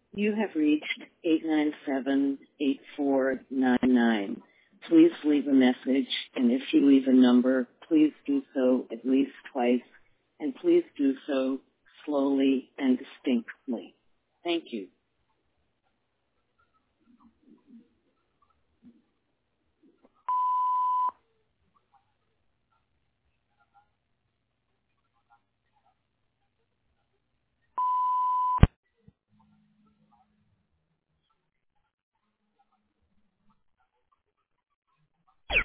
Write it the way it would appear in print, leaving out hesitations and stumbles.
You have reached 897-8499. Please leave a message, and if you leave a number, please do so at least twice, and please do so